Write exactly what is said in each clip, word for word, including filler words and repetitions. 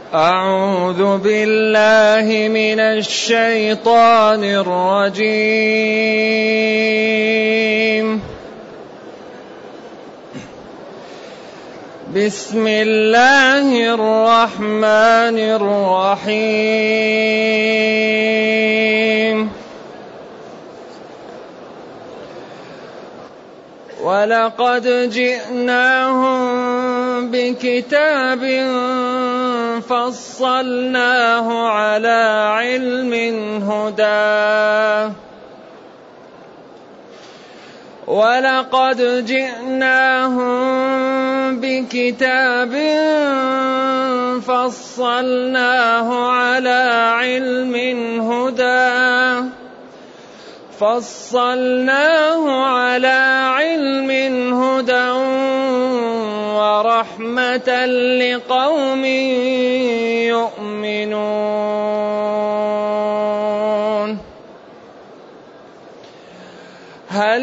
أعوذ بالله من الشيطان الرجيم. بسم الله الرحمن الرحيم. ولقد جئناهم بكتاب فصلناه على علم هدى ولقد جئناهم بكتاب فصلناه على علم هدى فصلناه على علم هدى ورحمة لقوم يؤمنون. هل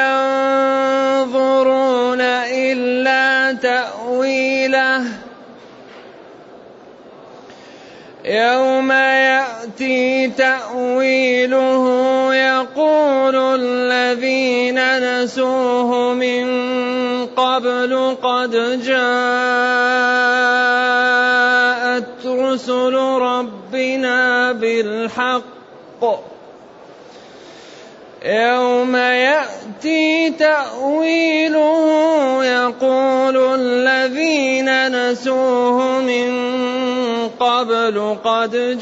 ينظرون إلا تأويله يوم يأتي تأويله يقول الذين نسوه من قبل قد جاءت رسل ربنا بالحق يوم يأتي تأويله يقول الذين نسوه من قبل قد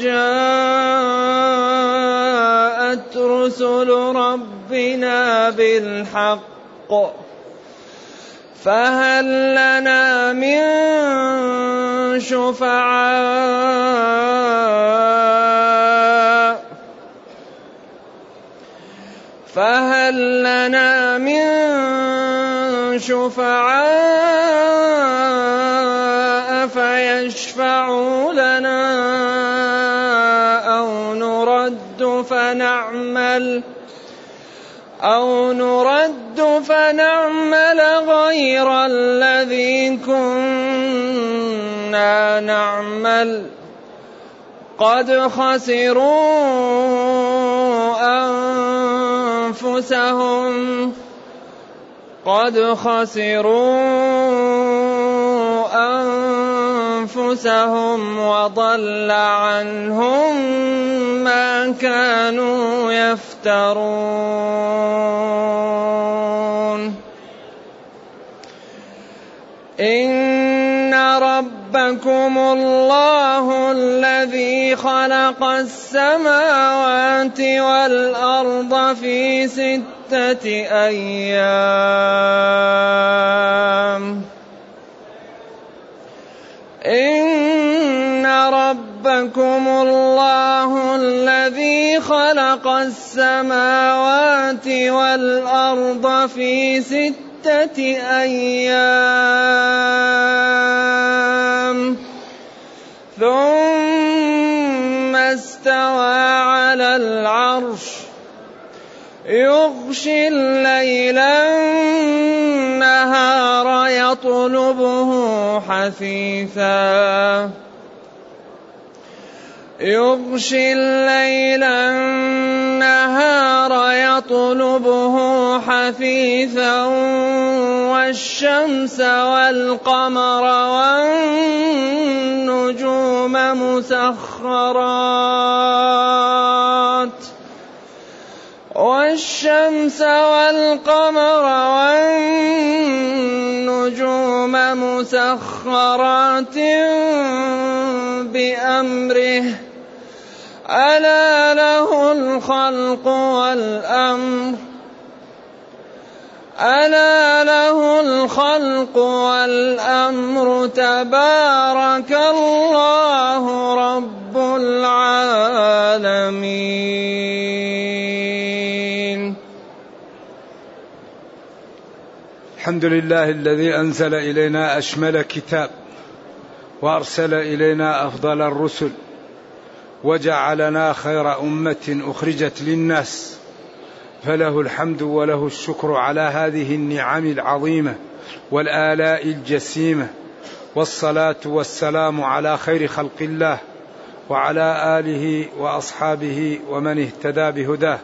جاءت رسل ربنا بالحق فهل لنا من شفعاء فهل لنا من شفعاء فيشفعوا لنا أو نرد فنعمل أو نرد فنعمل غير الذي كنا نعمل قد خسروا أنفسهم قد خسروا أنفسهم وضل عنهم ما كانوا يفترون. إن ربكم الله الذي خلق السماوات والأرض في ستة أيام إن ربكم الله الذي خلق السماوات والأرض في ستة أيام ثم استوى على العرش يغشي الليل النهار يطلبه حثيثا يغشي الليل النهار يطلبه حثيثا والشمس والقمر والنجوم مسخرات والشمس والقمر والنجوم مسخرات بأمره ألا له الخلق والأمر ألا له الخلق والأمر تبارك الله رب العالمين. الحمد لله الذي أنزل إلينا أشمل كتاب وأرسل إلينا أفضل الرسل وجعلنا خير أمة أخرجت للناس فله الحمد وله الشكر على هذه النعم العظيمة والآلاء الجسيمة والصلاة والسلام على خير خلق الله وعلى آله وأصحابه ومن اهتدى بهداه.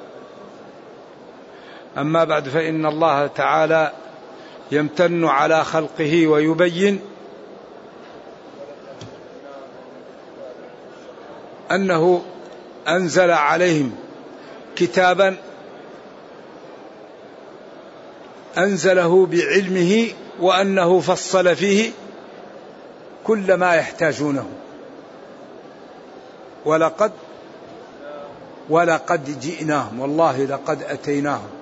أما بعد، فإن الله تعالى يمتن على خلقه ويبين أنه أنزل عليهم كتابا أنزله بعلمه، وأنه فصل فيه كل ما يحتاجونه. ولقد ولقد جئناهم، والله لقد أتيناهم،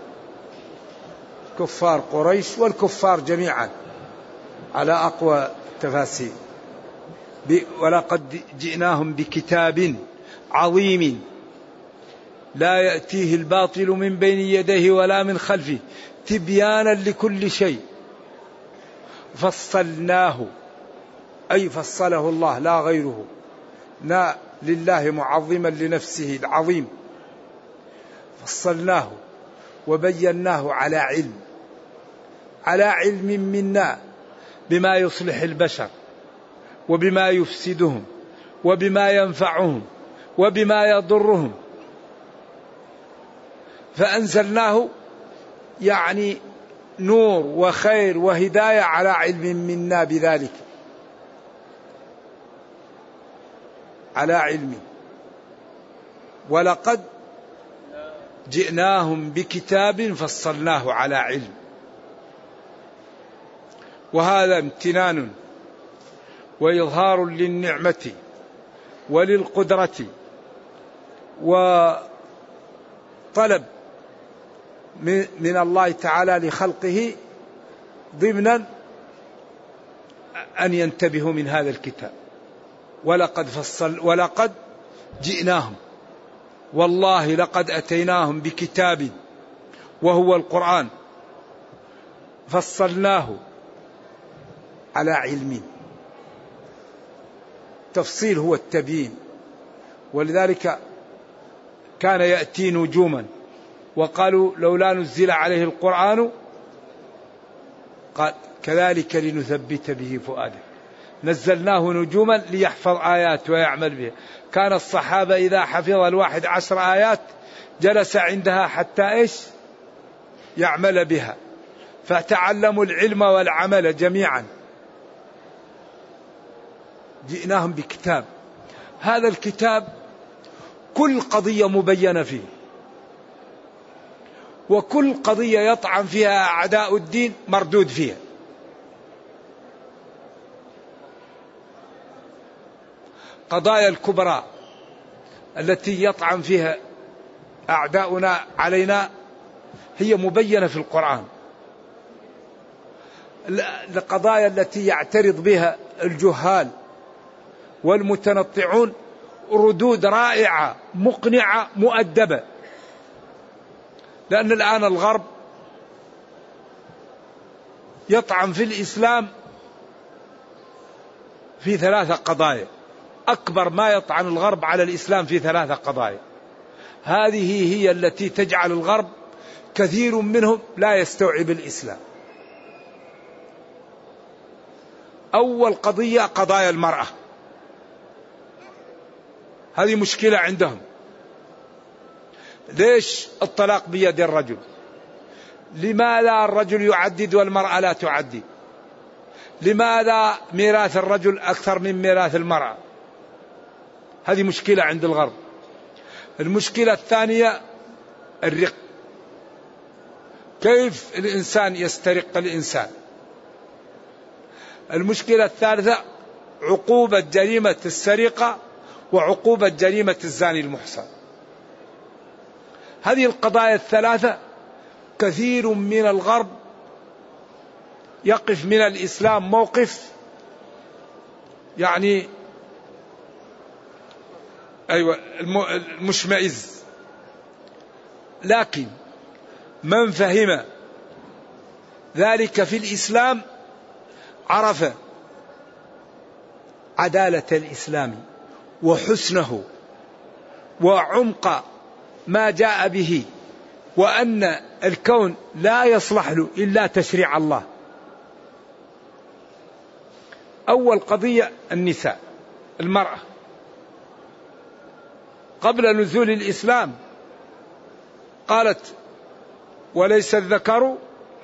كفار قريش والكفار جميعا على أقوى تفاسير. ولقد جئناهم بكتاب عظيم لا يأتيه الباطل من بين يديه ولا من خلفه تبيانا لكل شيء فصلناه، أي فصله الله لا غيره، لا لله معظما لنفسه العظيم، فصلناه وبيناه على علم على علم منا بما يصلح البشر وبما يفسدهم وبما ينفعهم وبما يضرهم، فأنزلناه يعني نور وخير وهداية على علم منا بذلك، على علم. ولقد جئناهم بكتاب فصلناه على علم، وهذا امتنان وإظهار للنعمة وللقدرة وطلب من الله تعالى لخلقه ضمنا أن ينتبهوا من هذا الكتاب. ولقد فصل ولقد جئناهم، والله لقد أتيناهم بكتاب وهو القرآن فصلناه على علم. تفصيل هو التبيين، ولذلك كان يأتي نجوما وقالوا لولا نزل عليه القرآن، قال كذلك لنثبت به فؤادك، نزلناه نجوما ليحفظ آيات ويعمل بها. كان الصحابة إذا حفظ الواحد عشر آيات جلس عندها حتى إيش يعمل بها، فتعلموا العلم والعمل جميعا. جئناهم بكتاب، هذا الكتاب كل قضية مبينة فيه، وكل قضية يطعن فيها أعداء الدين مردود فيها. قضايا الكبرى التي يطعن فيها أعداؤنا علينا هي مبينة في القرآن. القضايا التي يعترض بها الجهال والمتنطعون ردود رائعة مقنعة مؤدبة. لأن الآن الغرب يطعن في الإسلام في ثلاثة قضايا، أكبر ما يطعن الغرب على الإسلام في ثلاثة قضايا. هذه هي التي تجعل الغرب كثير منهم لا يستوعب الإسلام. أول قضية قضايا المرأة، هذه مشكلة عندهم. ليش الطلاق بيد الرجل؟ لماذا الرجل يعدد والمرأة لا تعدد؟ لماذا ميراث الرجل أكثر من ميراث المرأة؟ هذه مشكلة عند الغرب. المشكلة الثانية الرق، كيف الإنسان يسترق الإنسان. المشكلة الثالثة عقوبة جريمة السرقة وعقوبة جريمة الزاني المحصن. هذه القضايا الثلاثة كثير من الغرب يقف من الإسلام موقف يعني أيوة المشمئز. لكن من فهم ذلك في الإسلام عرف عدالة الإسلام وحسنه وعمق ما جاء به، وأن الكون لا يصلح له إلا تشريع الله. أول قضية النساء، المرأة قبل نزول الإسلام قالت وليس الذكر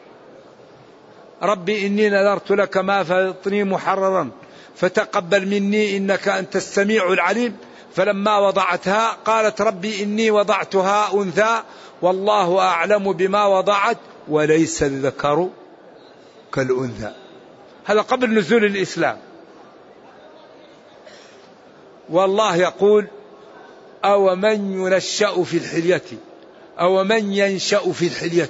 ربي إني نذرت لك ما في بطني محررا فتقبل مني إنك أنت السميع العليم. فلما وضعتها قالت ربي إني وضعتها أنثى والله أعلم بما وضعت وليس الذكر كالأنثى. هذا قبل نزول الإسلام. والله يقول أو من ينشأ في الحلية أو من ينشأ في الحلية،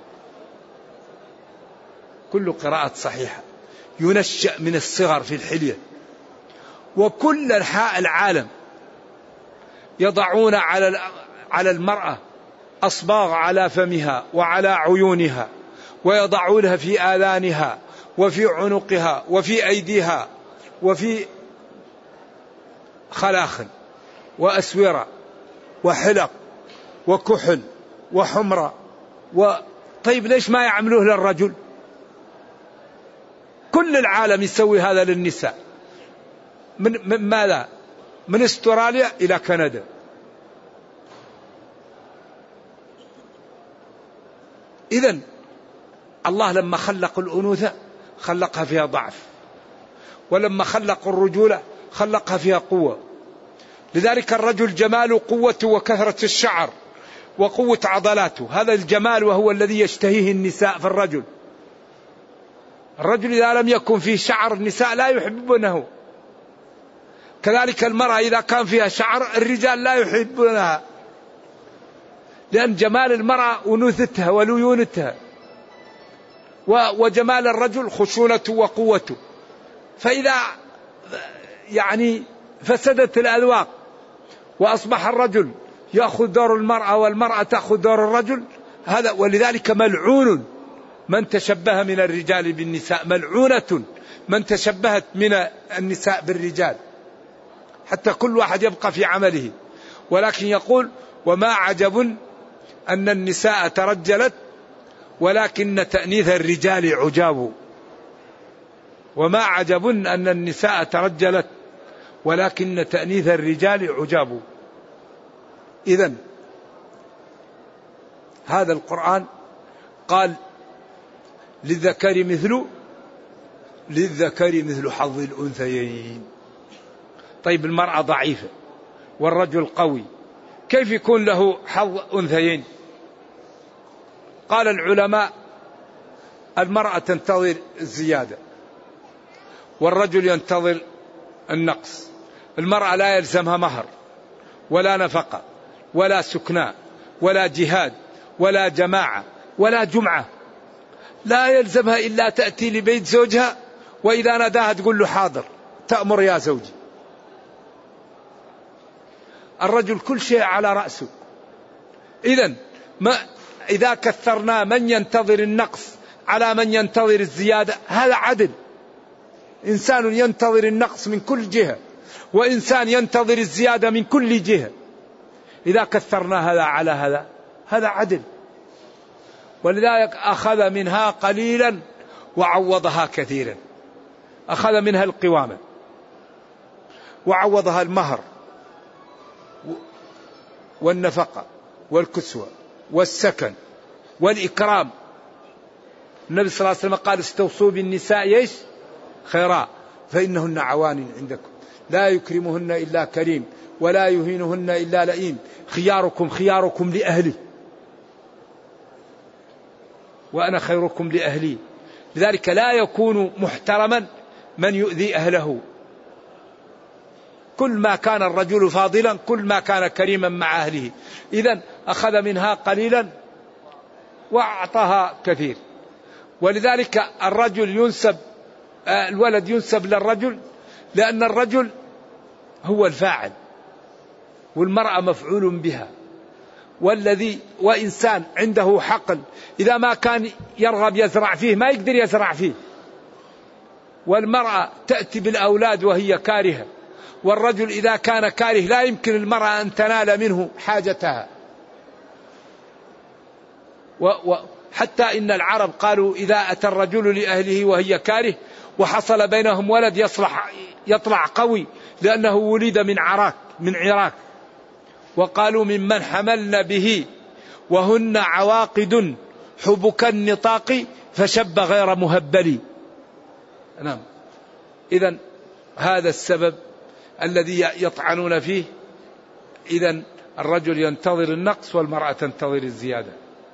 كل قراءة صحيحة، ينشأ من الصغر في الحلية. وكل أنحاء العالم يضعون على على المرأة أصباغ على فمها وعلى عيونها، ويضعونها في آذانها وفي عنقها وفي أيديها وفي خلاخل وأسورة وحلق وكحل وحمرة و... طيب ليش ما يعملوه للرجل؟ كل العالم يسوي هذا للنساء. من, من ماذا؟ من استراليا إلى كندا. إذن الله لما خلق الأنوثة خلقها فيها ضعف، ولما خلق الرجولة خلقها فيها قوة. لذلك الرجل جماله قوته وكثرة الشعر وقوة عضلاته، هذا الجمال وهو الذي يشتهيه النساء في الرجل. الرجل إذا لم يكن فيه شعر النساء لا يحبونه، كذلك المرأة إذا كان فيها شعر الرجال لا يحبونها، لأن جمال المرأة أنوثتها وليونتها، وجمال الرجل خشونته وقوته. فإذا يعني فسدت الأذواق وأصبح الرجل يأخذ دور المرأة والمرأة تأخذ دور الرجل، هذا ولذلك ملعون من تشبه من الرجال بالنساء، ملعونة من تشبهت من النساء بالرجال، حتى كل واحد يبقى في عمله. ولكن يقول وما عجب أن النساء ترجلت ولكن تأنيث الرجال عجاب. وما عجب أن النساء ترجلت ولكن تأنيث الرجال عجاب. إذن هذا القرآن قال للذكر مثل للذكر مثل حظ الأنثيين. طيب المرأة ضعيفة والرجل قوي، كيف يكون له حظ أنثيين؟ قال العلماء المرأة تنتظر الزيادة والرجل ينتظر النقص. المرأة لا يلزمها مهر ولا نفقة ولا سكناء ولا جهاد ولا جماعة ولا جمعة، لا يلزمها إلا تأتي لبيت زوجها وإذا ناداها تقول له حاضر، تأمر يا زوجي. الرجل كل شيء على رأسه. إذن ما إذا كثرنا من ينتظر النقص على من ينتظر الزيادة هذا عدل. إنسان ينتظر النقص من كل جهة وإنسان ينتظر الزيادة من كل جهة، إذا كثرنا هذا على هذا هذا عدل. ولذلك أخذ منها قليلا وعوضها كثيرا، أخذ منها القوامة وعوضها المهر والنفقة والكسوة والسكن والإكرام. النبي صلى الله عليه وسلم قال استوصوا بالنساء ايش خيرا فإنهن عوان عندكم لا يكرمهن إلا كريم ولا يهينهن إلا لئيم خياركم خياركم لأهله وأنا خيركم لأهلي. لذلك لا يكون محترما من يؤذي أهله. كل ما كان الرجل فاضلا كل ما كان كريما مع أهله. إذن أخذ منها قليلا وأعطاها كثير. ولذلك الرجل ينسب الولد ينسب للرجل لأن الرجل هو الفاعل والمرأة مفعول بها. والذي وإنسان عنده حقل إذا ما كان يرغب يزرع فيه ما يقدر يزرع فيه. والمرأة تأتي بالأولاد وهي كارهة، والرجل إذا كان كاره لا يمكن المرأة أن تنال منه حاجتها. وحتى إن العرب قالوا إذا أتى الرجل لأهله وهي كاره وحصل بينهم ولد يصلح يطلع قوي لأنه ولد من عراك من عراك، وقالوا ممن حملنا به وهن عواقد حبك النطاق فشب غير مهبل. نعم. إذن هذا السبب الذي يطعنون فيه. إذن الرجل ينتظر النقص والمرأة تنتظر الزيادة.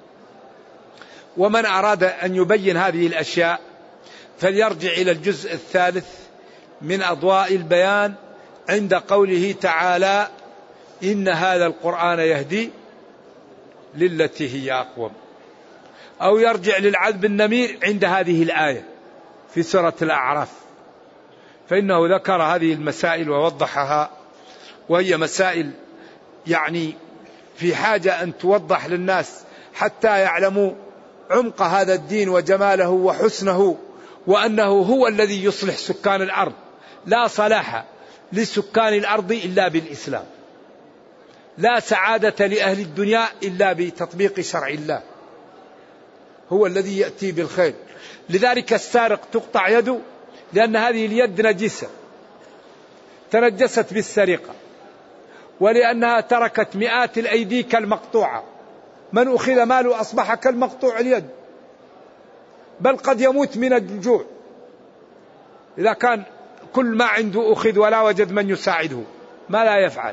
ومن أراد أن يبين هذه الأشياء فليرجع إلى الجزء الثالث من أضواء البيان عند قوله تعالى إن هذا القرآن يهدي للتي هي أقوم، أو يرجع للعذب النمير عند هذه الآية في سورة الأعراف، فإنه ذكر هذه المسائل ووضحها، وهي مسائل يعني في حاجة أن توضح للناس حتى يعلموا عمق هذا الدين وجماله وحسنه، وأنه هو الذي يصلح سكان الأرض. لا صلاح لسكان الأرض إلا بالإسلام، لا سعادة لأهل الدنيا إلا بتطبيق شرع الله، هو الذي يأتي بالخير. لذلك السارق تقطع يده لأن هذه اليد نجسة تنجست بالسرقة، ولأنها تركت مئات الأيدي كالمقطوعة، من أخذ ماله أصبح كالمقطوع اليد، بل قد يموت من الجوع إذا كان كل ما عنده أخذ ولا وجد من يساعده، ما لا يفعل.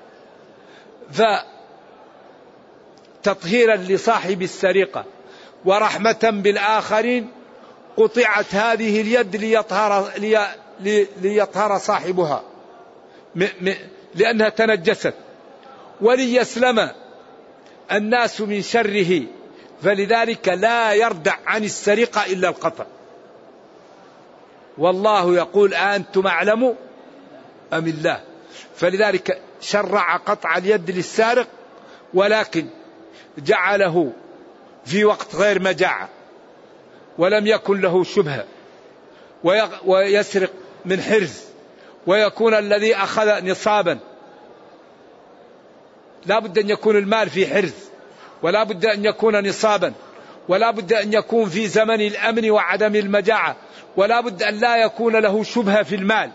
فتطهيرا لصاحب السرقة ورحمة بالآخرين قطعت هذه اليد ليطهر, لي ليطهر صاحبها لأنها تنجست، وليسلم الناس من شره، فلذلك لا يردع عن السرقة إلا القطع. والله يقول أنتم أعلم أم الله، فلذلك شرع قطع اليد للسارق، ولكن جعله في وقت غير مجاعة ولم يكن له شبهة ويسرق من حرز، ويكون الذي أخذ نصابا، لا بد أن يكون المال في حرز، ولا بد أن يكون نصابا، ولا بد أن يكون في زمن الأمن وعدم المجاعة، ولا بد أن لا يكون له شبهة في المال.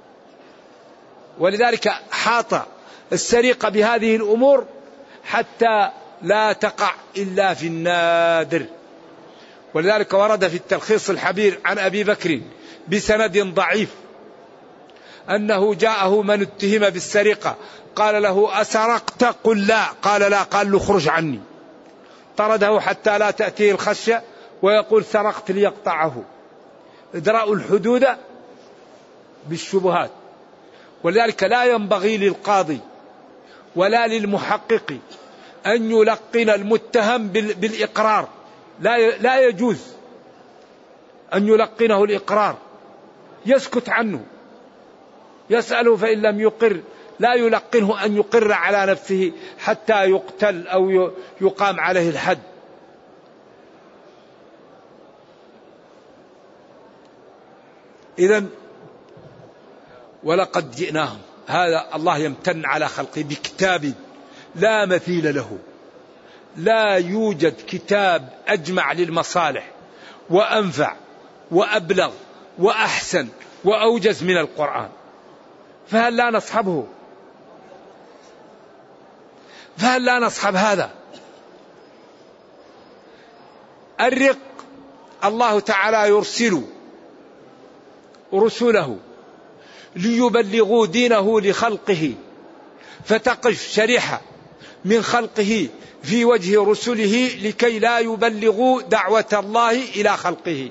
ولذلك حاط السرقة بهذه الأمور حتى لا تقع إلا في النادر. ولذلك ورد في التلخيص الحبير عن أبي بكر بسند ضعيف أنه جاءه من اتهم بالسرقة قال له أسرقت؟ قل لا. قال لا. قال له اخرج عني. طرده حتى لا تأتيه الخشية ويقول سرقت ليقطعه. ادرأوا الحدود بالشبهات. ولذلك لا ينبغي للقاضي ولا للمحقق أن يلقن المتهم بالإقرار، لا لا يجوز أن يلقنه الإقرار، يسكت عنه، يسأله فإن لم يقر لا يلقنه أن يقر على نفسه حتى يقتل أو يقام عليه الحد. إذن ولقد جئناهم، هذا الله يمتن على خلقه بكتاب لا مثيل له، لا يوجد كتاب أجمع للمصالح وأنفع وأبلغ وأحسن وأوجز من القرآن، فهل لا نصحبه؟ فهل لا نصحب هذا؟ الرق الله تعالى يرسل رسله ليبلغوا دينه لخلقه، فتقف شريحة من خلقه في وجه رسله لكي لا يبلغوا دعوة الله إلى خلقه.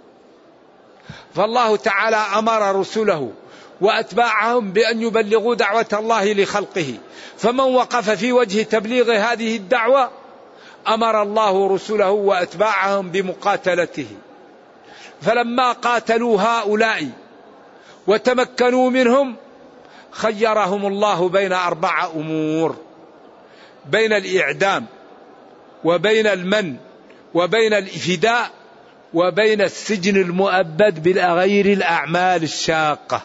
فالله تعالى أمر رسله وأتباعهم بأن يبلغوا دعوة الله لخلقه، فمن وقف في وجه تبليغ هذه الدعوة أمر الله رسله وأتباعهم بمقاتلته. فلما قاتلوا هؤلاء وتمكنوا منهم خيرهم الله بين أربع أمور: بين الإعدام، وبين المن، وبين الإفداء، وبين السجن المؤبد بغير الأعمال الشاقة.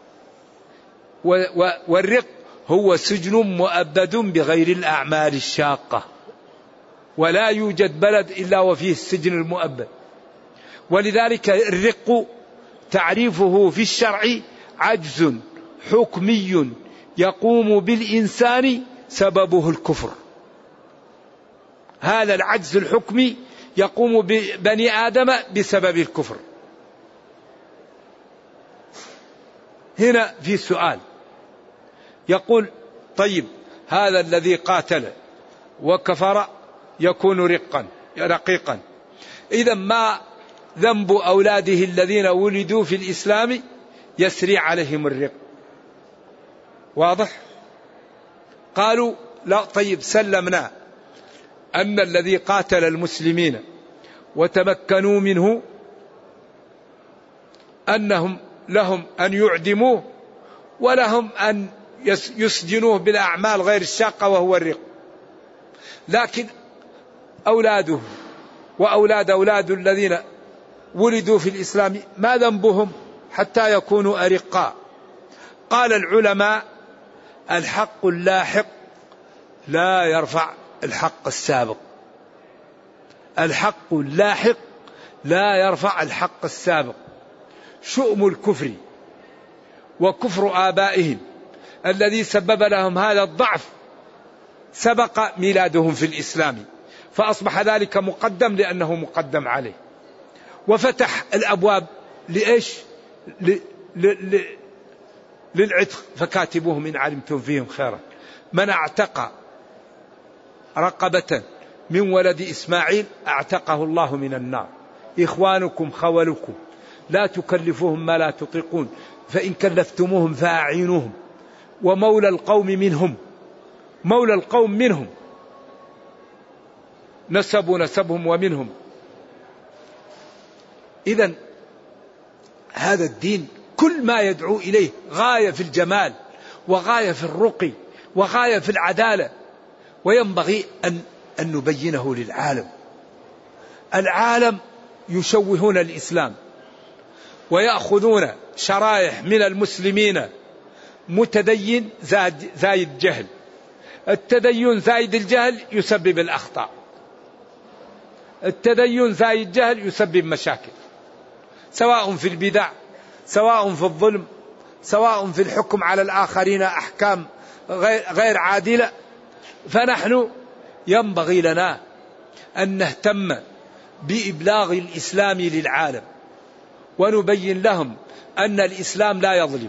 والرق هو سجن مؤبد بغير الأعمال الشاقة، ولا يوجد بلد إلا وفيه السجن المؤبد. ولذلك الرق تعريفه في الشرع عجز حكمي يقوم بالإنسان سببه الكفر. هذا العجز الحكمي يقوم ببني آدم بسبب الكفر. هنا في سؤال يقول طيب هذا الذي قاتل وكفر يكون رقا رقيقا، إذا ما ذنب أولاده الذين ولدوا في الإسلام يسري عليهم الرق؟ واضح؟ قالوا لا، طيب سلمنا أن الذي قاتل المسلمين وتمكنوا منه أنهم لهم أن يعدموه ولهم أن يسجنوه بالأعمال غير الشاقة وهو الرق، لكن أولاده وأولاد أولاد الذين ولدوا في الإسلام ما ذنبهم حتى يكونوا أرقاء؟ قال العلماء الحق اللاحق لا يرفع الحق السابق. الحق اللاحق لا يرفع الحق السابق. شؤم الكفر وكفر آبائهم الذي سبب لهم هذا الضعف سبق ميلادهم في الإسلام، فأصبح ذلك مقدم لأنه مقدم عليه، وفتح الأبواب لإيش؟ ل... ل... ل... للعتق، فكاتبوهم إن علمتم فيهم خيرا. من اعتق رقبة من ولد إسماعيل اعتقه الله من النار. إخوانكم خولكم لا تكلفوهم ما لا تطيقون، فإن كلفتموهم فأعينوهم، ومولى القوم منهم، مولى القوم منهم، نسبوا نسبهم ومنهم. إذن هذا الدين كل ما يدعو إليه غاية في الجمال وغاية في الرقي وغاية في العدالة، وينبغي أن, أن نبينه للعالم. العالم يشوهون الإسلام ويأخذون شرائح من المسلمين متدين زايد جهل. التدين زايد الجهل يسبب الأخطاء، التدين زايد جهل يسبب مشاكل، سواء في البدع، سواء في الظلم، سواء في الحكم على الآخرين أحكام غير عادلة. فنحن ينبغي لنا أن نهتم بإبلاغ الإسلام للعالم، ونبين لهم أن الإسلام لا يظلم.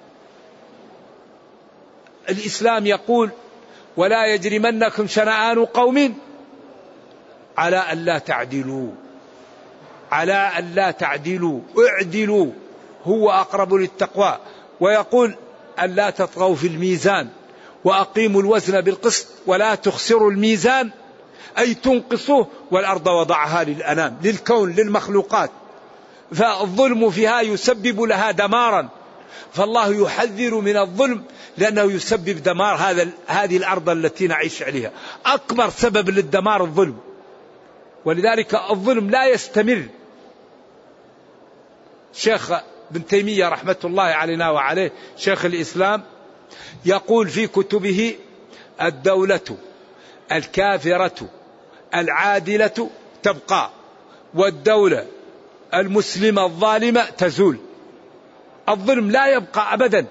الإسلام يقول ولا يجرمنكم شنآن قوم على أن لا تعدلوا، على أن لا تعدلوا، اعدلوا هو أقرب للتقوى. ويقول أن لا تطغوا في الميزان وأقيموا الوزن بالقسط ولا تخسروا الميزان، أي تنقصوه، والأرض وضعها للأنام، للكون، للمخلوقات، فالظلم فيها يسبب لها دمارا، فالله يحذر من الظلم لأنه يسبب دمار هذا هذه الأرض التي نعيش عليها. أكبر سبب للدمار الظلم، ولذلك الظلم لا يستمر. شيخ ابن تيمية رحمة الله علينا وعليه شيخ الإسلام يقول في كتبه الدولة الكافرة العادلة تبقى، والدولة المسلمة الظالمة تزول. الظلم لا يبقى أبدا،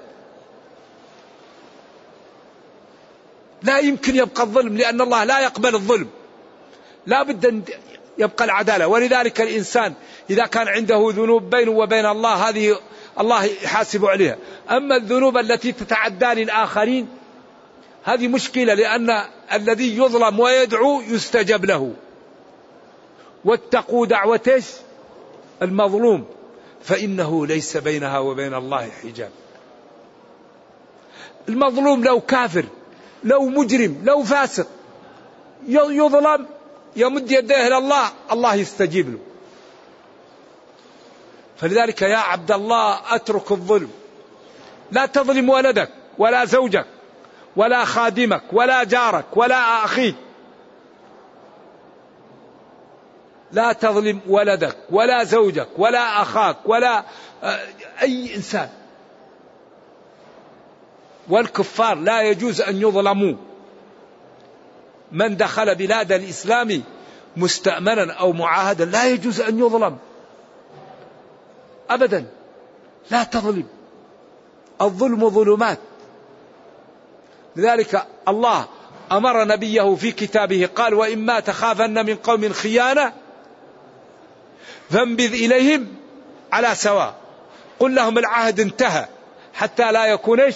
لا يمكن يبقى الظلم، لأن الله لا يقبل الظلم، لا بد أن يبقى العدالة. ولذلك الإنسان إذا كان عنده ذنوب بينه وبين الله هذه الله يحاسب عليها، أما الذنوب التي تتعدى للآخرين هذه مشكلة، لأن الذي يظلم ويدعو يستجب له. واتقوا دعوة المظلوم فإنه ليس بينها وبين الله حجاب. المظلوم لو كافر، لو مجرم، لو فاسق، يظلم يمد يديه إلى الله، الله يستجيب له. فلذلك يا عبد الله اترك الظلم، لا تظلم ولدك ولا زوجك ولا خادمك ولا جارك ولا أخيك، لا تظلم ولدك ولا زوجك ولا أخاك ولا أي إنسان. والكفار لا يجوز أن يظلموا. من دخل بلاد الإسلام مستأمنا أو معاهدا لا يجوز أن يظلم أبدا. لا تظلم، الظلم ظلمات. لذلك الله أمر نبيه في كتابه قال وإما تخافن من قوم خيانة فانبذ إليهم على سواء، قل لهم العهد انتهى حتى لا يكون إيش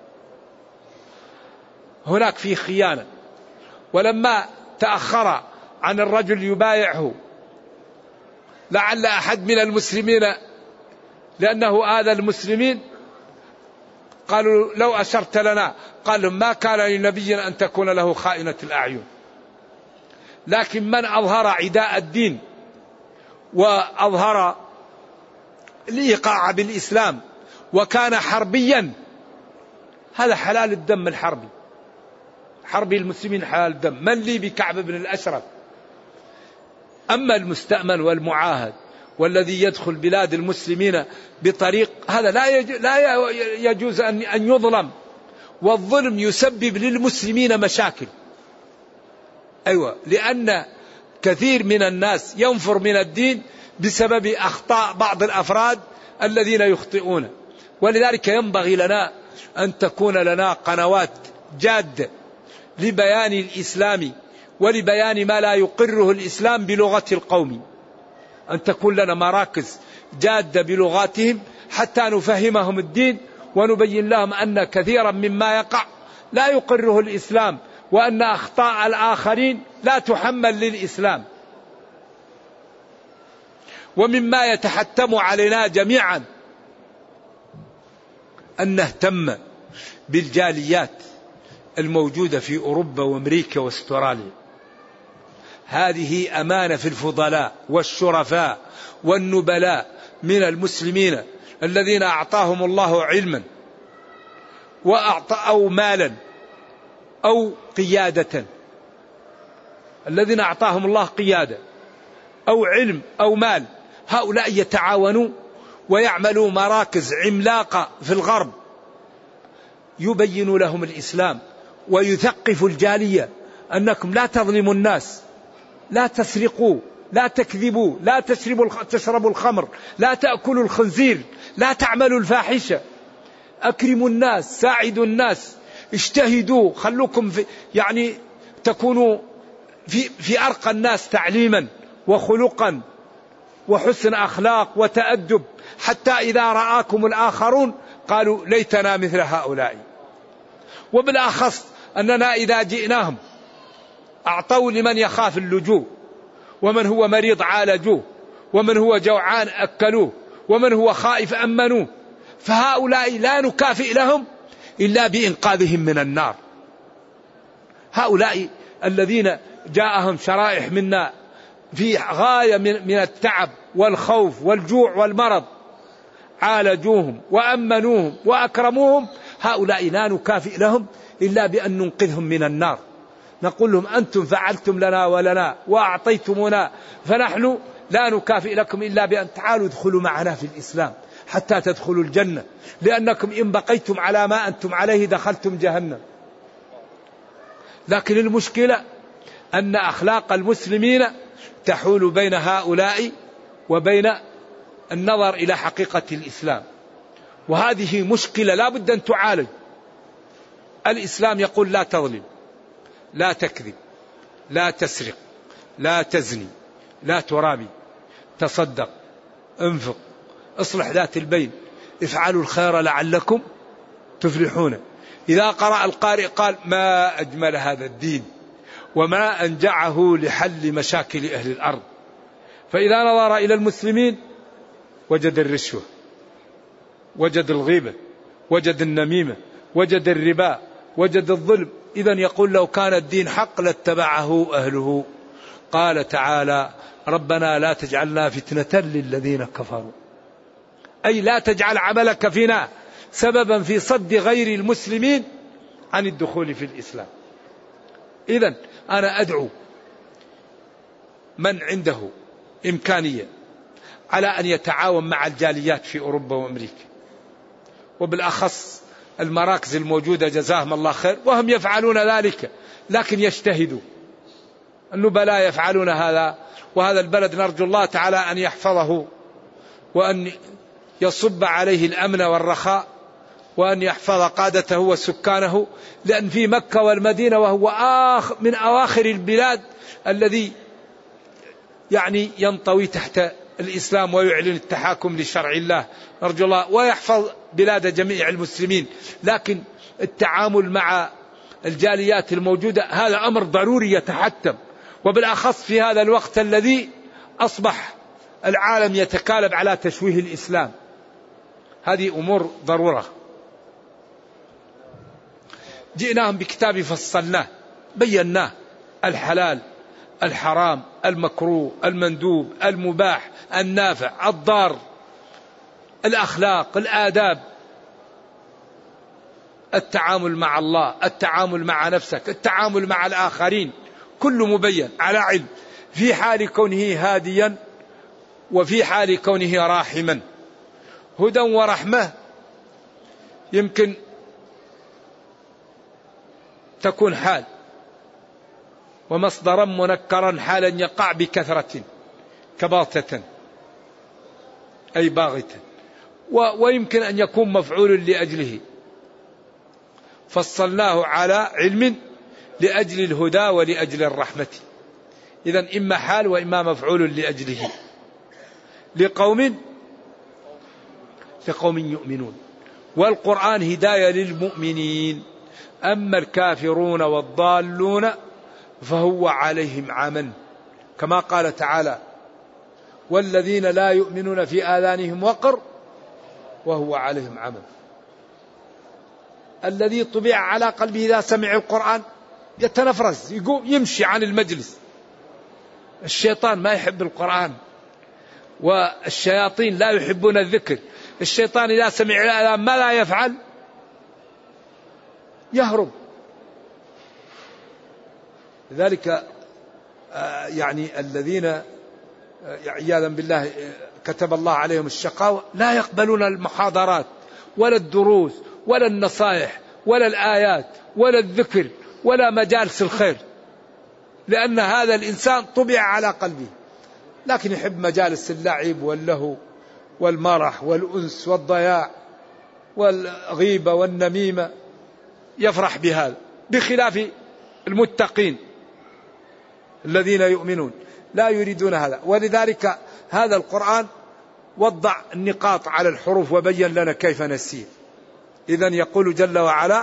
هناك في خيانة. ولما تأخر عن الرجل يبايعه لعل أحد من المسلمين لأنه آذى المسلمين قالوا لو أشرت لنا، قال لهم ما كان لنبي أن تكون له خائنة الأعين، لكن من أظهر عداء الدين وأظهر الإيقاع بالإسلام وكان حربيا هذا حلال الدم الحربي، حربي المسلمين حلال الدم، من لي بكعب بن الأشرف. أما المستأمن والمعاهد والذي يدخل بلاد المسلمين بطريق هذا لا لا يجوز أن يظلم، والظلم يسبب للمسلمين مشاكل. أيوة، لأن كثير من الناس ينفر من الدين بسبب أخطاء بعض الأفراد الذين يخطئون. ولذلك ينبغي لنا أن تكون لنا قنوات جادة لبيان الإسلام ولبيان ما لا يقره الإسلام بلغة القوم، أن تكون لنا مراكز جادة بلغاتهم حتى نفهمهم الدين ونبين لهم أن كثيرا مما يقع لا يقره الإسلام، وأن أخطاء الآخرين لا تحمل للإسلام. ومما يتحتم علينا جميعا أن نهتم بالجاليات الموجودة في أوروبا وأمريكا واستراليا. هذه أمانة في الفضلاء والشرفاء والنبلاء من المسلمين الذين أعطاهم الله علما وأعطى أو مالا أو قيادة، الذين أعطاهم الله قيادة أو علم أو مال، هؤلاء يتعاونوا ويعملوا مراكز عملاقة في الغرب يبين لهم الإسلام ويثقف الجالية أنكم لا تظلموا الناس، لا تسرقوا، لا تكذبوا، لا تشربوا تشربوا الخمر، لا تأكلوا الخنزير، لا تعملوا الفاحشة، أكرموا الناس، ساعدوا الناس، اجتهدوا، خلوكم في يعني تكونوا في في أرقى الناس تعليما وخلقا وحسن أخلاق وتأدب، حتى إذا رآكم الآخرون قالوا ليتنا مثل هؤلاء. وبالأخص أننا إذا جئناهم أعطوا لمن يخاف اللجوء، ومن هو مريض عالجوه، ومن هو جوعان أكلوه، ومن هو خائف أمنوه. فهؤلاء لا نكافئ لهم إلا بإنقاذهم من النار. هؤلاء الذين جاءهم شرائح منا في غاية من التعب والخوف والجوع والمرض عالجوهم وأمنوهم وأكرموهم، هؤلاء لا نكافئ لهم إلا بأن ننقذهم من النار. نقول لهم أنتم فعلتم لنا ولنا وأعطيتمونا، فنحن لا نكافئ لكم إلا بأن تعالوا ادخلوا معنا في الإسلام حتى تدخلوا الجنة، لأنكم إن بقيتم على ما أنتم عليه دخلتم جهنم. لكن المشكلة أن أخلاق المسلمين تحول بين هؤلاء وبين النظر إلى حقيقة الإسلام، وهذه مشكلة لا بد أن تعالج. الإسلام يقول لا تظلم، لا تكذب، لا تسرق، لا تزني، لا ترابي، تصدق، انفق، اصلح ذات البين، افعلوا الخير لعلكم تفلحون. إذا قرأ القارئ قال ما أجمل هذا الدين وما أنجعه لحل مشاكل أهل الأرض. فإذا نظر إلى المسلمين وجد الرشوة، وجد الغيبة، وجد النميمة، وجد الربا، وجد الظلم. إذن يقول لو كان الدين حق لاتبعه أهله. قال تعالى ربنا لا تجعلنا فتنة للذين كفروا، أي لا تجعل عملك فينا سببا في صد غير المسلمين عن الدخول في الإسلام. إذن أنا أدعو من عنده إمكانية على أن يتعاون مع الجاليات في أوروبا وأمريكا، وبالأخص المراكز الموجودة جزاهم الله خير، وهم يفعلون ذلك لكن يجتهدوا. النبلاء يفعلون هذا، وهذا البلد نرجو الله تعالى أن يحفظه وأن يصب عليه الأمن والرخاء، وأن يحفظ قادته وسكانه، لأن في مكة والمدينة وهو آخ من أواخر البلاد الذي يعني ينطوي تحت الإسلام ويعلن التحاكم لشرع الله، نرجو الله ويحفظ بلاد جميع المسلمين. لكن التعامل مع الجاليات الموجودة هذا أمر ضروري يتحتم، وبالأخص في هذا الوقت الذي أصبح العالم يتكالب على تشويه الإسلام. هذه أمور ضرورة. جئناهم بكتاب فصلناه بيناه، الحلال الحرام المكروه المندوب المباح النافع الضار، الأخلاق الآداب، التعامل مع الله، التعامل مع نفسك، التعامل مع الآخرين، كله مبين على علم، في حال كونه هاديا وفي حال كونه راحما. هدى ورحمة يمكن تكون حال، ومصدرا منكرا حالا يقع بكثرة كباطة أي باغتة، ويمكن أن يكون مفعول لأجله. فصلناه على علم لأجل الهدى ولأجل الرحمة. إذن إما حال وإما مفعول لأجله. لقوم لقوم يؤمنون. والقرآن هداية للمؤمنين، أما الكافرون والضالون فهو عليهم عمى، كما قال تعالى: والذين لا يؤمنون في آذانهم وقر وهو عليهم عمى. الذي طبع على قلبه إذا سمع القرآن يتنفرز، يقوم يمشي عن المجلس. الشيطان ما يحب القرآن، والشياطين لا يحبون الذكر. الشيطان إذا سمع الآذان ما لا يفعل؟ يهرب. لذلك يعني الذين عياذا بالله كتب الله عليهم الشقاوة لا يقبلون المحاضرات ولا الدروس ولا النصائح ولا الآيات ولا الذكر ولا مجالس الخير، لأن هذا الإنسان طبع على قلبه. لكن يحب مجالس اللعب واللهو والمرح والأنس والضياع والغيبة والنميمة، يفرح بهذا، بخلاف المتقين الذين يؤمنون لا يريدون هذا. ولذلك هذا القرآن وضع النقاط على الحروف وبين لنا كيف نسير. إذن يقول جل وعلا: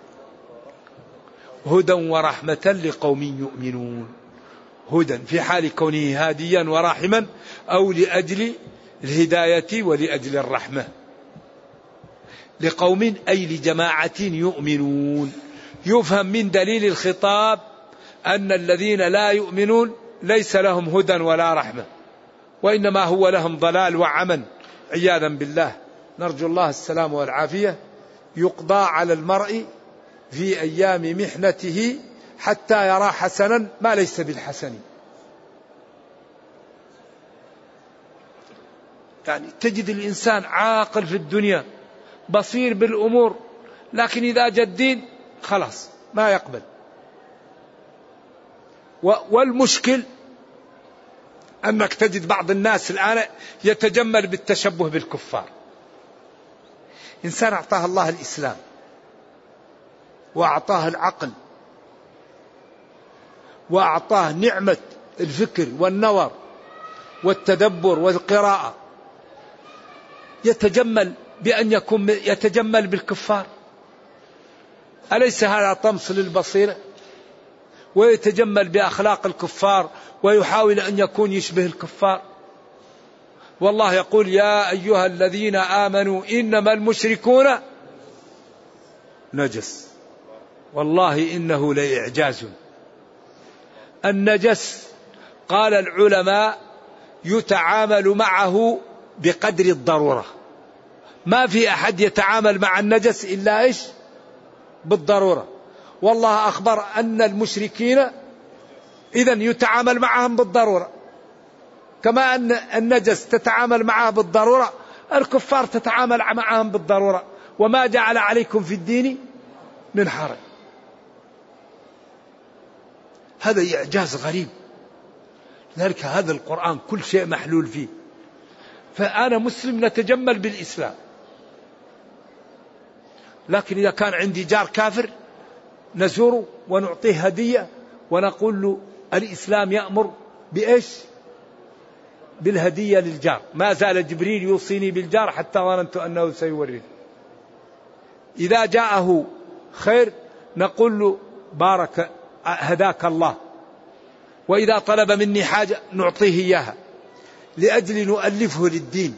هدى ورحمة لقوم يؤمنون. هدى في حال كونه هاديا ورحما، أو لأجل الهداية ولأجل الرحمة. لقوم أي لجماعة يؤمنون. يفهم من دليل الخطاب أن الذين لا يؤمنون ليس لهم هدى ولا رحمة، وإنما هو لهم ضلال وعمى عياذا بالله. نرجو الله السلام والعافية. يقضى على المرء في أيام محنته حتى يرى حسنا ما ليس بالحسن. يعني تجد الإنسان عاقل في الدنيا بصير بالأمور، لكن إذا جدين خلاص ما يقبل. والمشكل أنك تجد بعض الناس الآن يتجمل بالتشبه بالكفار. إنسان أعطاه الله الإسلام وأعطاه العقل وأعطاه نعمة الفكر والنظر والتدبر والقراءة، يتجمل بأن يكون يتجمل بالكفار. أليس هذا طمس للبصيرة؟ ويتجمل بأخلاق الكفار ويحاول أن يكون يشبه الكفار. والله يقول: يا أيها الذين آمنوا إنما المشركون نجس. والله إنه لإعجاز. النجس قال العلماء يتعامل معه بقدر الضرورة. ما في أحد يتعامل مع النجس إلا إيش؟ بالضرورة. والله أخبر أن المشركين إذن يتعامل معهم بالضرورة، كما أن النجس تتعامل معه بالضرورة، الكفار تتعامل معهم بالضرورة. وما جعل عليكم في الدين من حرج. هذا إعجاز غريب. لذلك هذا القرآن كل شيء محلول فيه. فأنا مسلم نتجمل بالإسلام. لكن إذا كان عندي جار كافر نزوره ونعطيه هدية ونقول له الإسلام يأمر بإيش؟ بالهدية للجار. ما زال جبريل يوصيني بالجار حتى ظننت أنه سيورث. إذا جاءه خير نقول له بارك هداك الله، وإذا طلب مني حاجة نعطيه إياها لأجل نؤلفه للدين،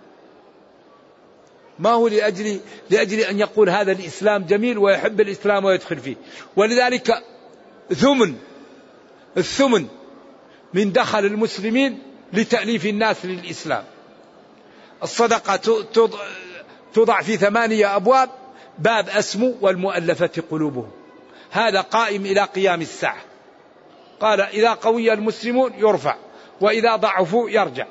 ما هو لأجل, لأجل أن يقول هذا الإسلام جميل ويحب الإسلام ويدخل فيه. ولذلك ثمن الثمن من دخل المسلمين لتأليف الناس للإسلام. الصدقة توضع في ثمانية أبواب، باب أسمو والمؤلفة قلوبهم، هذا قائم إلى قيام الساعة. قال إذا قوي المسلمون يرفع وإذا ضعفوا يرجع.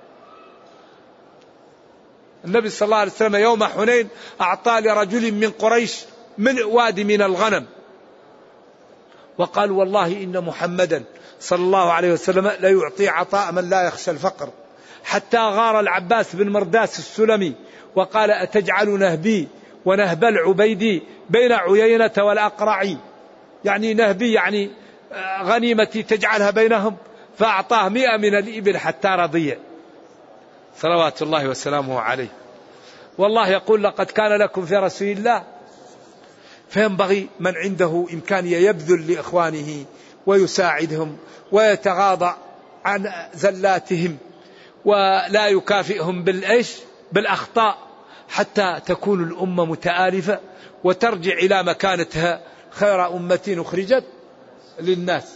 النبي صلى الله عليه وسلم يوم حنين أعطى لرجل من قريش من وادي من الغنم، وقال والله إن محمدا صلى الله عليه وسلم لا يعطي عطاء من لا يخشى الفقر، حتى غار العباس بن مرداس السلمي وقال أتجعل نهبي ونهب العبيدي بين عيينة والأقرع، يعني نهبي يعني غنيمتي تجعلها بينهم، فأعطاه مئة من الإبل حتى رضي صلوات الله وسلامه عليه. والله يقول لقد كان لكم في رسول الله. فينبغي من عنده إمكانية يبذل لإخوانه ويساعدهم ويتغاضى عن زلاتهم ولا يكافئهم بالإيش بالأخطاء، حتى تكون الأمة متآلفة وترجع إلى مكانتها خير أمة أخرجت للناس.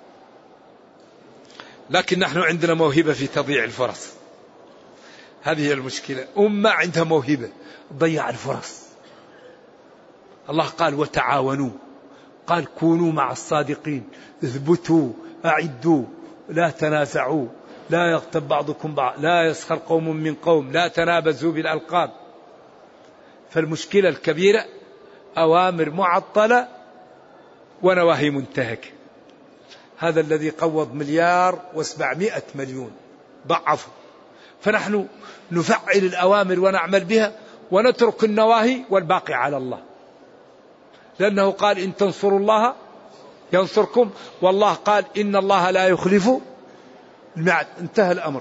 لكن نحن عندنا موهبة في تضييع الفرص، هذه المشكلة. أمة عندها موهبة تضيع الفرص. الله قال وتعاونوا، قال كونوا مع الصادقين، اثبتوا، أعدوا، لا تنازعوا، لا يغتب بعضكم بعض، لا يسخر قوم من قوم، لا تنابزوا بالألقاب. فالمشكلة الكبيرة أوامر معطلة ونواهي منتهكة. هذا الذي قوض مليار وسبعمائة مليون ضعفه. فنحن نفعل الأوامر ونعمل بها ونترك النواهي والباقي على الله، لأنه قال إن تنصروا الله ينصركم، والله قال إن الله لا يخلف الميعاد. انتهى الأمر.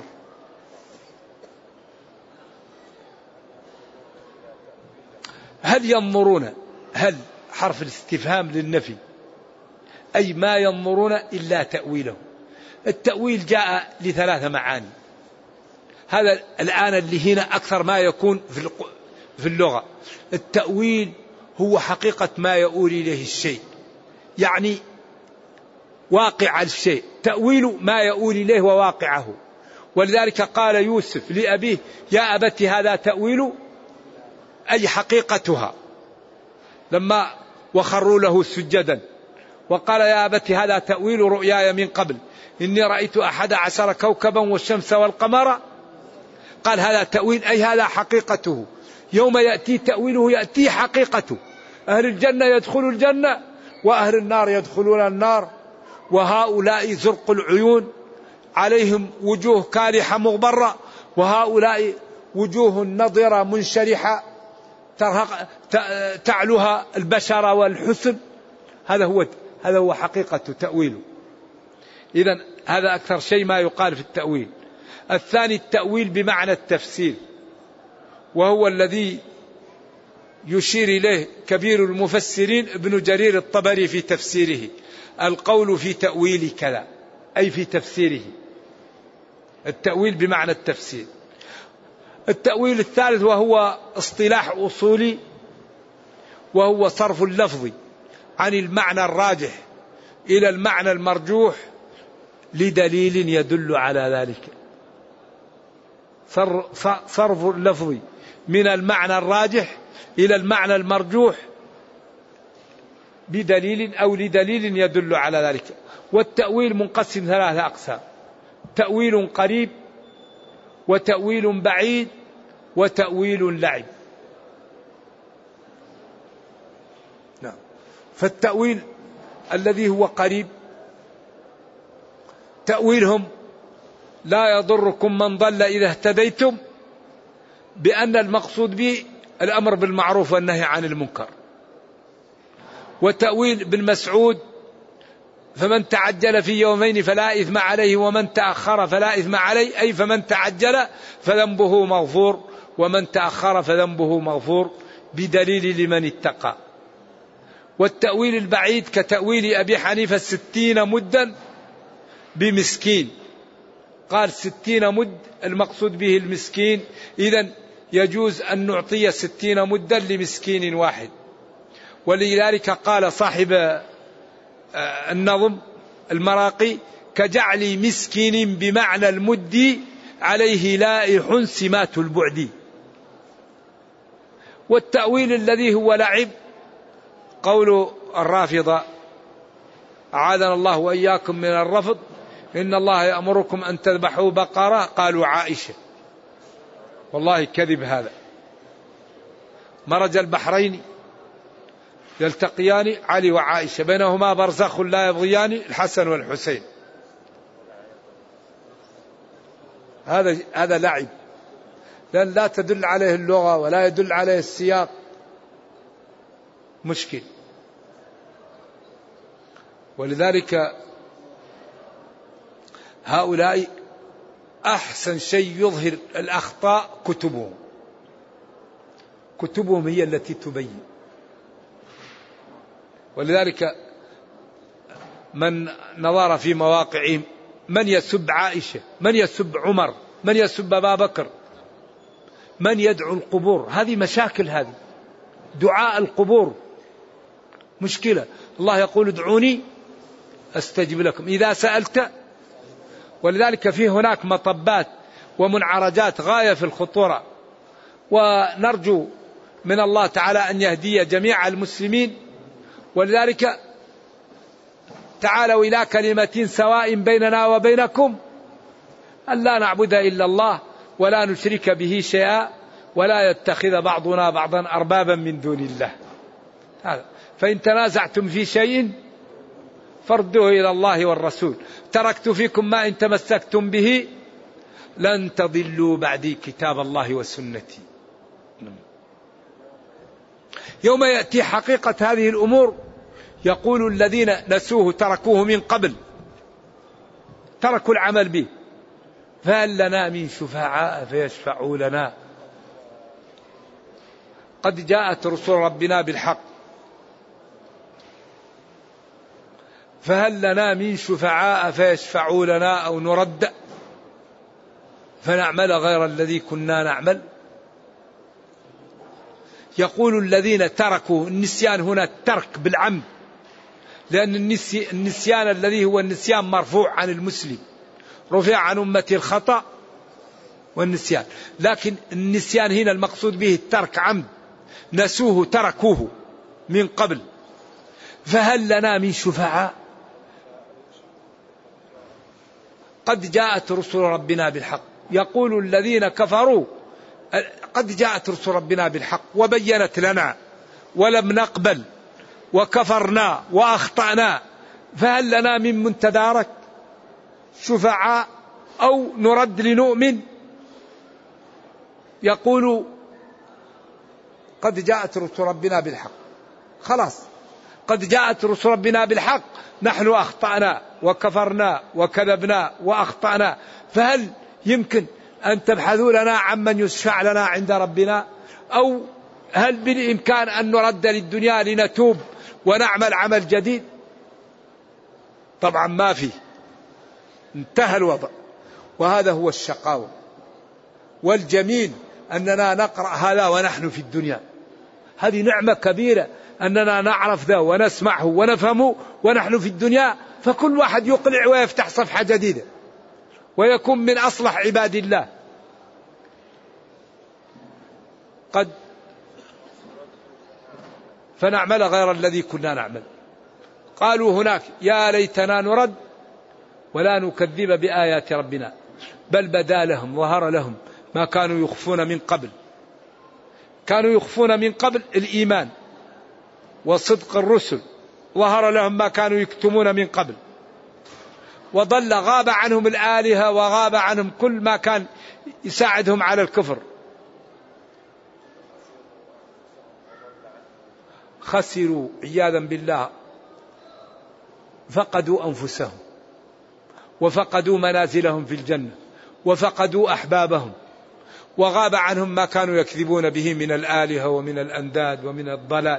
هل ينظرون، هل حرف الاستفهام للنفي، أي ما ينظرون إلا تأويله. التأويل جاء لثلاث معاني. هذا الآن اللي هنا أكثر ما يكون في اللغة. التأويل هو حقيقة ما يؤول إليه الشيء، يعني واقع الشيء، تأويل ما يؤول إليه وواقعه. ولذلك قال يوسف لأبيه يا أبت هذا تأويل، أي حقيقتها، لما وخروا له سجدا وقال يا أبت هذا تأويل رؤياي من قبل إني رأيت أحد عشر كوكبا والشمس والقمر. قال هذا تأويل أي هذا حقيقته، يوم يأتي تأويله يأتي حقيقته. أهل الجنة يدخلوا الجنة وأهل النار يدخلون النار، وهؤلاء زرق العيون عليهم وجوه كالحة مغبرة، وهؤلاء وجوه نضرة منشرحة تعلوها البشرة والحسن. هذا هو هذا هو حقيقة تأويله. إذن هذا أكثر شيء ما يقال في التأويل. الثاني التأويل بمعنى التفسير، وهو الذي يشير إليه كبير المفسرين ابن جرير الطبري في تفسيره، القول في تأويل كذا أي في تفسيره. التأويل بمعنى التفسير. التأويل الثالث وهو اصطلاح أصولي، وهو صرف اللفظ عن المعنى الراجح إلى المعنى المرجوح لدليل يدل على ذلك. صرف اللفظ من المعنى الراجح إلى المعنى المرجوح بدليل أو لدليل يدل على ذلك. والتأويل منقسم ثلاثة أقسام: تأويل قريب، وتأويل بعيد، وتأويل لعب. نعم. فالتأويل الذي هو قريب تأويلهم لا يضركم من ضل إذا اهتديتم بأن المقصود به الأمر بالمعروف والنهي عن المنكر. وتأويل ابن مسعود فمن تعجل في يومين فلا إثم عليه ومن تأخر فلا إثم عليه، أي فمن تعجل فذنبه مغفور ومن تأخر فذنبه مغفور بدليل لمن اتقى. والتأويل البعيد كتأويل أبي حنيفة ستين مدا بمسكين، قال ستين مد المقصود به المسكين، إذن يجوز أن نعطي ستين مدا لمسكين واحد. ولذلك قال صاحب النظم المراقي كجعل مسكين بمعنى المد عليه لائح سمات البعد. والتأويل الذي هو لعب قول الرافضة أعاذنا الله وإياكم من الرفض إن الله يأمركم أن تذبحوا بقرة، قالوا عائشة، والله كذب هذا. مرج البحرين يلتقيان علي وعائشة بينهما برزخ لا يبغيان، الحسن والحسين. هذا هذا لعب، لأن لا تدل عليه اللغة ولا يدل عليه السياق، مشكل. ولذلك هؤلاء أحسن شيء يظهر الأخطاء كتبهم، كتبهم هي التي تبين. ولذلك من نظر في مواقعهم من يسب عائشة، من يسب عمر، من يسب أبا بكر، من يدعو القبور، هذه مشاكل، هذه دعاء القبور مشكلة. الله يقول ادعوني أستجب لكم إذا سألت. ولذلك في هناك مطبات ومنعرجات غاية في الخطورة، ونرجو من الله تعالى أن يهدي جميع المسلمين. ولذلك تعالوا إلى كلمة سواء بيننا وبينكم أن لا نعبد إلا الله ولا نشرك به شيئا ولا يتخذ بعضنا بعضا أربابا من دون الله. هذا فإن تنازعتم في شيء فردوه إلى الله والرسول، تركت فيكم ما إن تمسكتم به لن تضلوا بعدي كتاب الله وسنتي. يوم يأتي حقيقة هذه الأمور يقول الذين نسوه تركوه من قبل، تركوا العمل به، فهل لنا من شفعاء فيشفعوا لنا؟ قد جاءت رسل ربنا بالحق، فهل لنا من شفعاء فيشفعوا لنا أو نرد فنعمل غير الذي كنا نعمل. يقول الذين تركوا، النسيان هنا الترك بالعمد، لأن النسيان الذي هو النسيان مرفوع عن المسلم، رفع عن أمتي الخطأ والنسيان، لكن النسيان هنا المقصود به الترك عمد، نسوه تركوه من قبل. فهل لنا من شفعاء؟ قد جاءت رسل ربنا بالحق. يقول الذين كفروا قد جاءت رسل ربنا بالحق وبينت لنا ولم نقبل وكفرنا وأخطأنا، فهل لنا من منتدارك شفعاء أو نرد لنؤمن؟ يقول قد جاءت رسل ربنا بالحق، خلاص قد جاءت رسل ربنا بالحق، نحن أخطأنا وكفرنا وكذبنا وأخطأنا، فهل يمكن أن تبحثوا لنا عمن يشفع لنا عند ربنا؟ أو هل بالإمكان أن نرد للدنيا لنتوب ونعمل عمل جديد؟ طبعا ما في، انتهى الوضع. وهذا هو الشقاوة. والجميل أننا نقرأ هذا ونحن في الدنيا، هذه نعمة كبيرة أننا نعرف ذا ونسمعه ونفهمه ونحن في الدنيا، فكل واحد يقلع ويفتح صفحة جديدة ويكون من أصلح عباد الله. قد فنعمل غير الذي كنا نعمل. قالوا هناك يا ليتنا نرد ولا نكذب بآيات ربنا بل بدا لهم ظهر لهم ما كانوا يخفون من قبل. كانوا يخفون من قبل الإيمان وصدق الرسل، ظهر لهم ما كانوا يكتمون من قبل، وضل غاب عنهم الآلهة وغاب عنهم كل ما كان يساعدهم على الكفر. خسروا عياذا بالله، فقدوا أنفسهم وفقدوا منازلهم في الجنة وفقدوا أحبابهم، وغاب عنهم ما كانوا يكذبون به من الآلهة ومن الأنداد ومن الضلال.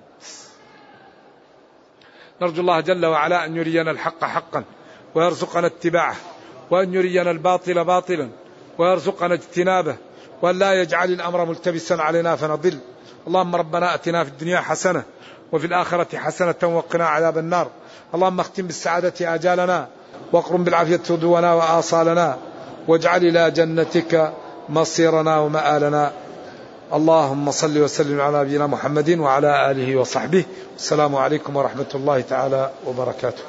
نرجو الله جل وعلا أن يرينا الحق حقا ويرزقنا اتباعه، وأن يرينا الباطل باطلا ويرزقنا اجتنابه، وأن لا يجعل الأمر ملتبسا علينا فنضل. اللهم ربنا أتنا في الدنيا حسنة وفي الآخرة حسنة وقنا عذاب النار. اللهم اختم بالسعادة آجالنا واقرم بالعافية غدونا وآصالنا، واجعل إلى جنتك مصيرنا ومآلنا. اللهم صل وسلم على نبينا محمد وعلى آله وصحبه. السلام عليكم ورحمة الله تعالى وبركاته.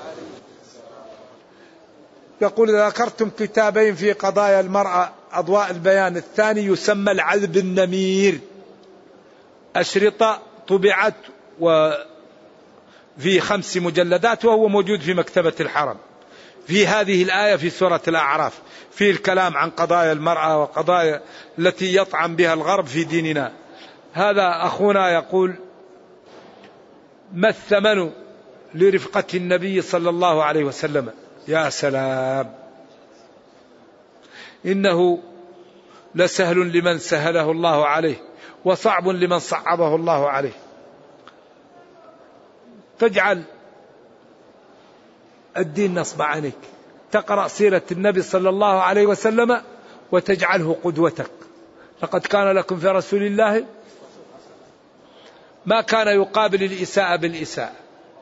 يقول: ذكرتم كتابين في قضايا المرأة، أضواء البيان. الثاني يسمى العذب النمير، أشرطة طبعت وفي خمس مجلدات، وهو موجود في مكتبة الحرم. في هذه الآية في سورة الأعراف في الكلام عن قضايا المرأة وقضايا التي يطعن بها الغرب في ديننا. هذا أخونا يقول: ما الثمن لرفقة النبي صلى الله عليه وسلم؟ يا سلام، إنه لسهل لمن سهله الله عليه، وصعب لمن صعبه الله عليه. تجعل الدين نصب عينك، تقرأ سيرة النبي صلى الله عليه وسلم وتجعله قدوتك. لقد كان لكم في رسول الله ما كان يقابل الإساءة بالإساءة،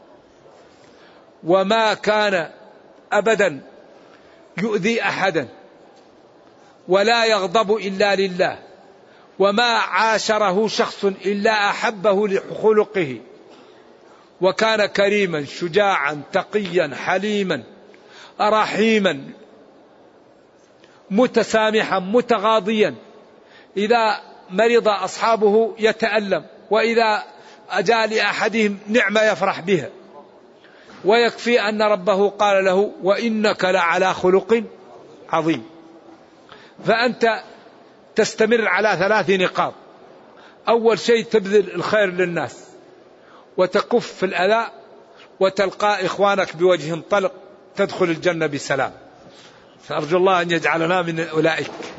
وما كان أبدا يؤذي أحدا، ولا يغضب إلا لله، وما عاشره شخص إلا أحبه لخلقه، وكان كريما شجاعا تقيا حليما رحيما متسامحا متغاضيا. إذا مرض أصحابه يتألم، وإذا أجاء لأحدهم نعمة يفرح بها. ويكفي أن ربه قال له: وإنك لعلى خلق عظيم. فأنت تستمر على ثلاث نقاط. أول شيء تبذل الخير للناس وتكف الأذى، وتلقى إخوانك بوجه طلق، تدخل الجنة بسلام. فأرجو الله أن يجعلنا من أولئك.